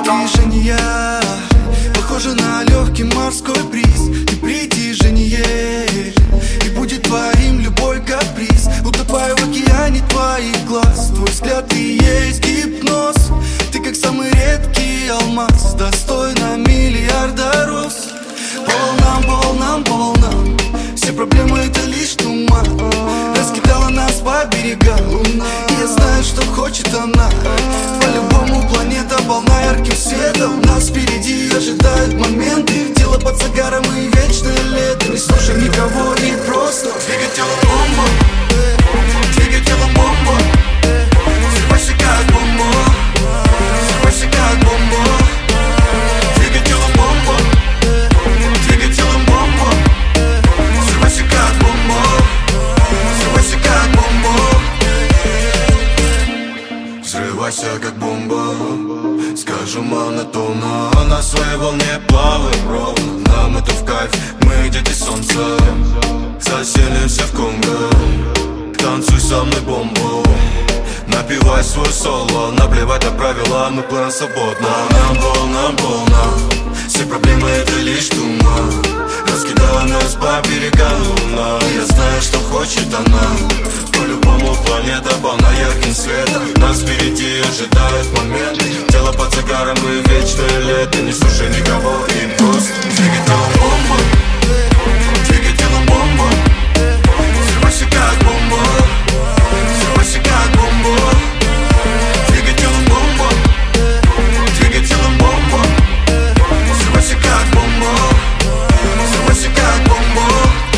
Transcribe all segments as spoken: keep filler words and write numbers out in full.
Движения похожи на легкий морской бриз. Ты притяжение, и будет твоим любой каприз. Утопаю в океане твоих глаз. Твой взгляд и есть гипноз. Ты как самый редкий алмаз, достойна миллиарда роз. По волнам, по волнам, по волнам. Все проблемы это лишь туман. Раскидала нас по берегам, и я знаю, что хочет она. По-любому планета полна ярким светом. Нас впереди ожидают моменты. Тело под загаром и вечное лето. Не слушай никого и просто двигай телом бомбу. Двигай телом бомбу. Взрывайся как бомба. Взрывайся как бомба. Двигай телом бомбу. Двигай телом бомбу. Взрывайся как бомба. Взрывайся как бомба. Взрывайся как бомба. Скажу монотонно, на своей волне плаваем ровно. Нам это в кайф, мы дети солнца. Заселимся в Конго. Танцуй со мной бомбу. Напивай свой соло. Наплевать на правила, мы плывем свободно. Нам волнам, волнам. Все проблемы это лишь туман. Раскидала нас по берегам луна. Я знаю, что хочет она. По-любому планета полна ярким светом. Нас впереди ожидают моменты. Тело под загаром и вечное лето. Не слушай никого и просто двигай телом бомбу. Двигай телом бомбу. Взрывайся как бомба. Взрывайся как бомба. Двигай телом бомбу. Двигай телом бомбу. Взрывайся как бомба. Взрывайся как бомба.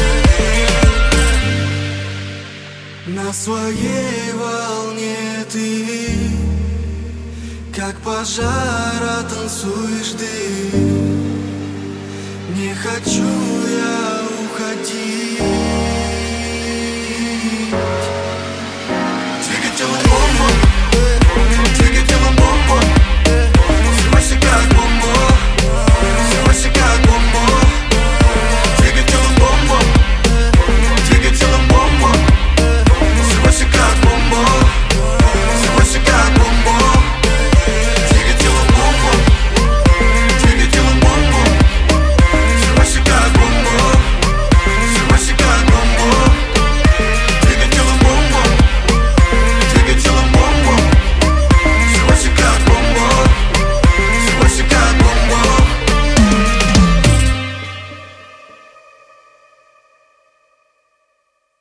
На своей волне ты, как пожара танцуешь ты. Не хочу я